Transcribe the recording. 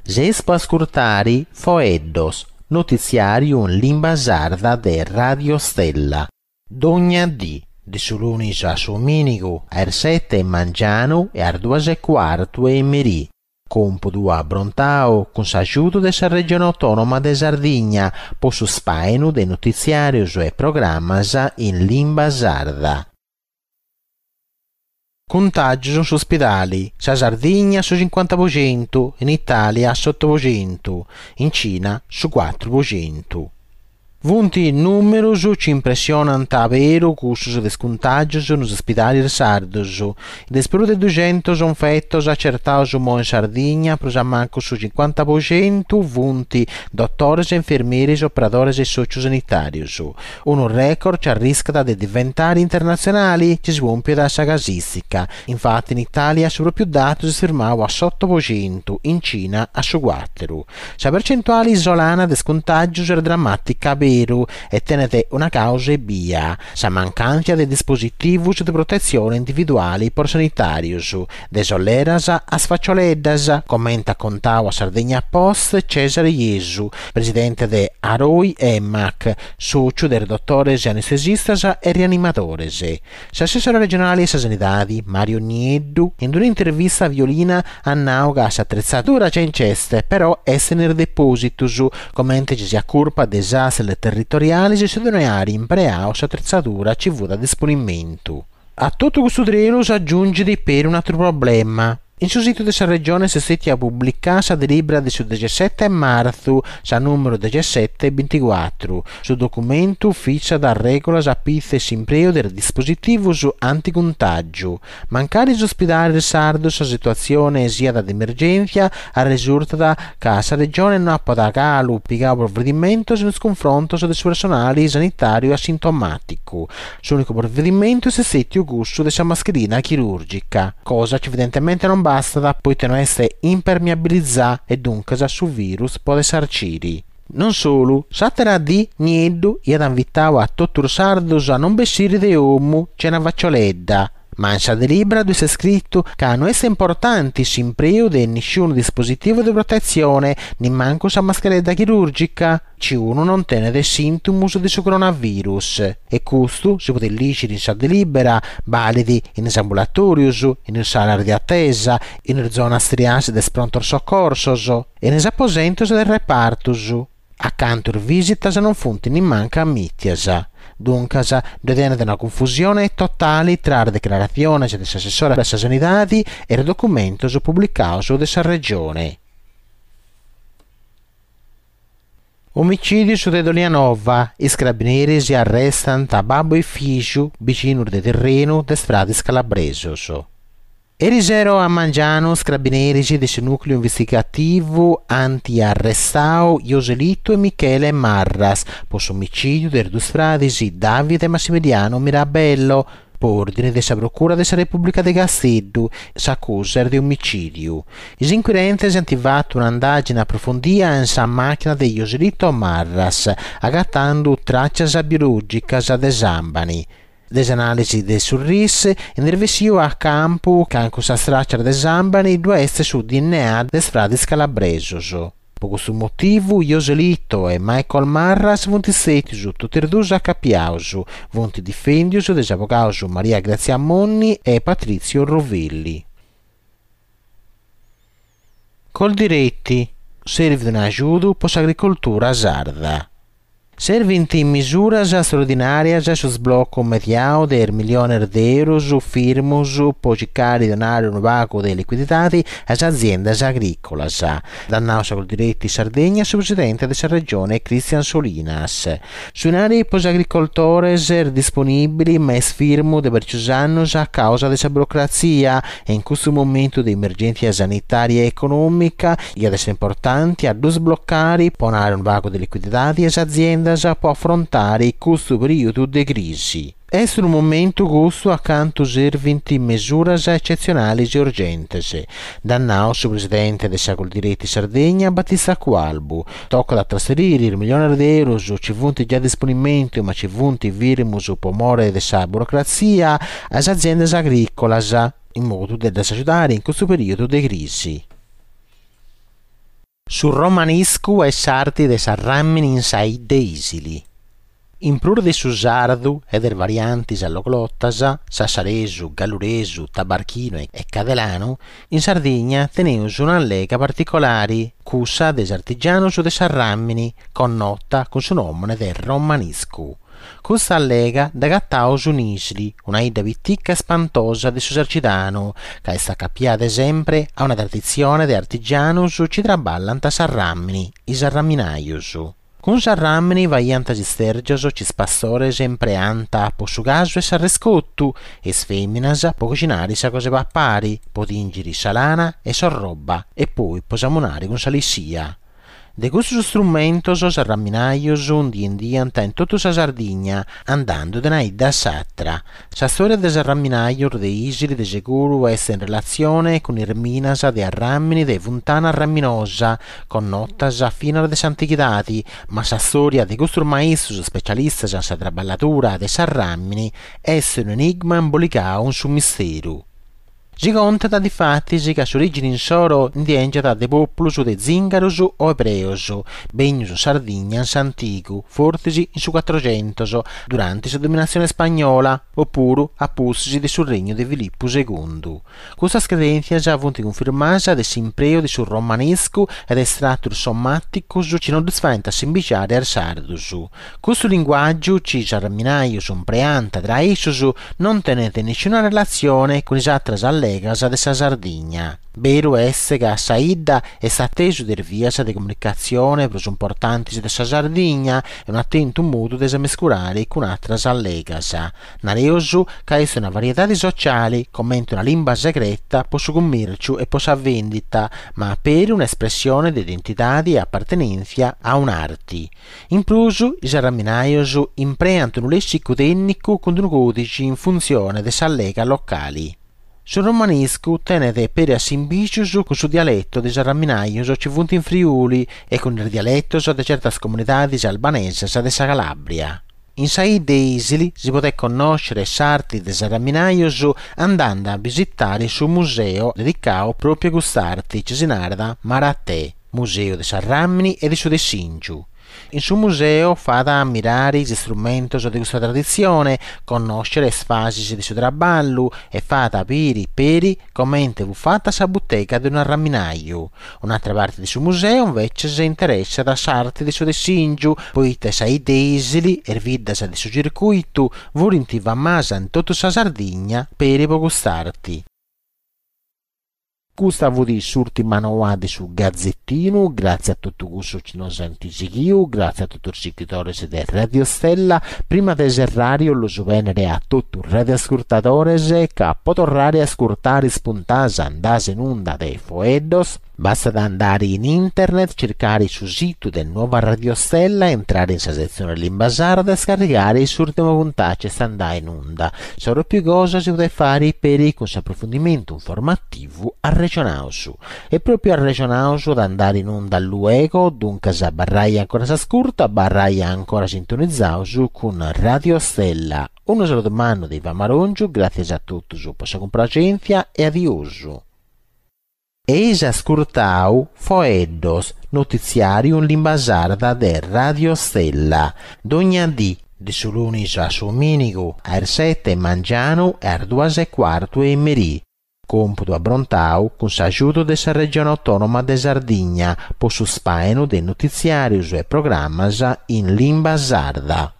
Jespo ascoltare Foeddos, notiziario in lingua sarda de Radio Stella. Dogna di sulunis a Sominigo, a 7 mangiano e a 2:15 e merì. Compodo a Brontao, con s'aiuto della regione autonoma de Sardigna, po suspainu de notiziarios e programmas in lingua sarda. Contagio su ospedali, sa Sardegna su 50%, in Italia su 8%, in Cina su 4%. Vunti numerosi ci impressionano davvero custos de contagios nos ospedali sardos. Il spero de 200 infettos accertados in Sardegna, però manco su 50%, vunti dottores, infermieri, operatori e sociosanitarios. Un record ci arrisca di diventare internazionali, ci svumpia da sagasistica. Infatti in Italia sono più dati si fermava a 8%, in Cina a su 4%. La percentuale isolana de contagios era drammatica e tenete una causa e via, sa mancanza di dispositivi di protezione individuali per sanitarius, desoleras a sfaccioleddas, commenta contava Sardegna Post Cesare Iesu, presidente de Aroi EMAC, socio del dottores anestesistas e rianimatores. L'assessore regionale di sanità Mario Nieddu, in un'intervista a violina annauga s'attrezzatura c'è in ceste, però essere depositus, commenta ci sia curpa desastre territoriali e sedonari in preaus attrezzatura ci vuole a disponimento. A tutto questo treno si aggiunge di per un altro problema. In sul sito della regione si è stata pubblicata la delibera del 17 marzo, sa numero 1724, sul documento ufficio da regola a pizze simpreo del dispositivo su anticontagio. Mancare gli ospedali sardo sa situazione sia da emergenza, risulta che la regione non ha potuto piegare provvedimento nel confronto del personale sanitario asintomatico. L'unico provvedimento è stato il gusto della mascherina chirurgica, cosa che evidentemente non basta, poiché non essere impermeabilizzata e dunque sul virus può sarciri. Non solo, satera di Nieddu e ad invitato a tutti i sardos a non bessire di uomo c'è una vaccioletta. Ma in delibera è scritto che non è importante l'impiego di nessun dispositivo di protezione, né manco la mascheretta chirurgica, se uno non tiene dei sintomi di coronavirus. E questo si può leggere in delibera, validi in ambulatorios, in sala di attesa, in zona striase del pronto soccorso, e in apposentos del repartus. Accanto alle visite non funti né manca mittias. Dunque, vedendo una confusione totale tra le dichiarazioni dell'assessore della sanità e il documento pubblicato della regione. Omicidio su de Dolianova, i carabinieri si arrestano a babbo e figlio vicino del terreno de strade scalabresos. Erisero a Mangiano carabinieri del nucleo investigativo anti-arrestao Joselito e Michele Marras, per omicidio dei due stradisi Davide e Massimiliano Mirabello, per ordine della Procura della Repubblica di Castello, s'accusa di omicidio. I inquirenti hanno attivato un'indagine approfondita in macchina di Joselito Marras, agattando tracce biologiche da esambani. Les analisi del sorriso in revisione a campo che anche sa straccia de zambani due essere su DNA de strade scalabresos. Per questo motivo Joselito e Michael Marras vanno stati su tutti e due a capiauso, vanno difendiusi degli avvocati Maria Grazia Monni e Patrizio Rovelli. Col diretti serve un aiuto per l'agricoltura sarda. Servinti misuras straordinarias su sblocco mediao del milione di euro firmus per cercare di donare un vago di liquidità alle aziende agricole. Dannausa col diretti Sardegna su presidente della regione Cristian Solinas. Suonare per gli agricoltori disponibili ma firmo di diversi anni a causa della burocrazia e in questo momento di emergenza sanitaria e economica è adesso importante a sbloccare per donare un vago di liquidità alle aziende può affrontare questo periodo di crisi. È un momento questo accanto servinti misure eccezionali e urgenti. Dannao su presidente del Sacro Diretti Sardegna Battista Qualbu. Tocca da trasferire il milione di euro ci vunti già disponimento ma ci vunti virmus per more della burocrazia alle aziende agricole in modo da aiutare in questo periodo di crisi. Sul romaniscu e sarti de s'arrammini in saidde isili. In plur di su sardu e der variantis alloglottas, sassaresu, galluresu, tabarchino e cadelano, in Sardigna teneus un'allega particolari, cussa des artigianus de s'arrammini, connota con su nomine del romaniscu. Questa allega dagattaus un'isili, una ida vitticca spantosa di su Sarcidano, che è sta capiade sempre a una tradizione de artigianus ci traballant a s'arrammini, is arramminaius. Con s'arrammini vaiant as istergios cis pastores empreanta po su gasu e s'arrescottu, e sfeminas po cocinari sa cose pappari, po tingiri sa lana e sa roba, e poi po samunari con sa lissia. De custos strumentos s'arramminaios un diant in tutta sa Sardigna, andando de naidda a s'atra. Sa storia des arramminaios de isili de seguru est in relazione con irminas de arrammini de vuntana arramminosa, con notas a fina de s'antichidadi, ma sa storia de custos maestros specialistas in sa traballatura de s'arrammini est un enigma imbolicau in su misteru. Si conta di fatti che s'origine in soro indiengeta de populus de zingarus o ebreus, benius Sardignans antigu, fortisi in su 400, durante sa dominazione spagnola, oppure appussi de sul regno de Filippo II. Questa credenzias avunt confermasa de s'impreo de sul romanescu ed estratur sommaticus ci non disfaint a s'imbiciare ar sardus. Questo linguaggio ci s'arramminaius un preanta tra essus non tenete nessuna relazione con is atras allegas de sa Sardigna. Vero esse che a saidda è atteso der vias de comunicazione pros importantis de sa Sardigna e un attento modo de mescurare con atras allegas. Nareosu che è una varietà di sociali, commenta una lingua segreta po su commercio e po sa vendita, ma per un'espressione di identità e appartenenza a un'arte. In plus, i arramminaios impreant un lessico tecnico con un codice in funzione de sa allega locali. Sul romanescu tenete per asimbicius con su dialetto des arramminaios ci vunt in Friuli e con il dialetto de certas comunidades albanesas de sa Calabria. In saidde isili si poté conoscere sarti des arramminaios andando a visitare su museo dedicato proprio a quest'arti ci si narda Maratè, museo de s'arrammini e de su de Singiu. In suo museo fada ammirare gli strumenti di questa tradizione, conoscere le fasi di suo traballo e fada peri commente fu fatta sa bottega di un arramminaio. Un'altra parte di suo museo invece si interessa da sarti di suo de Singiu, poiché sai desili e viddas di suo circuito volinti va masa in tutta sa Sardigna per gustarti. Gustavo di surti manoade su Gazzettino, grazie a tutto questo ci non sentisiu, grazie a tutti i scrittori di Radio Stella, prima del serrario lo venere a tutti i radioascoltatori che potrare ascoltare spuntase andase in onda dei Foeddos. Basta andare in internet, cercare sul sito del nuova Radio Stella, entrare in sezione Limbasarda e scaricare il ultimo puntaggio e andare in onda. Solo più cose si può fare per il approfondimento informativo a Regionausu. E proprio a Regionausu ad andare in onda luego, dunque a barraia ancora s'ascolta, barraia ancora sintonizzato con Radio Stella. Un saluto mano di Vamarongiu, grazie a tutti su vostra complacenza e adioso. Eis ascoltau Foeddos, notiziarium limbasarda de Radio Stella, d'ogna di su lunis a su minigu, ar 7 mangiano e ar 2:15 e merì. Computo a Brontau con s'aiuto de sa regione autonoma de Sardigna, po su spaeno de notiziarius e programmas in limbasarda.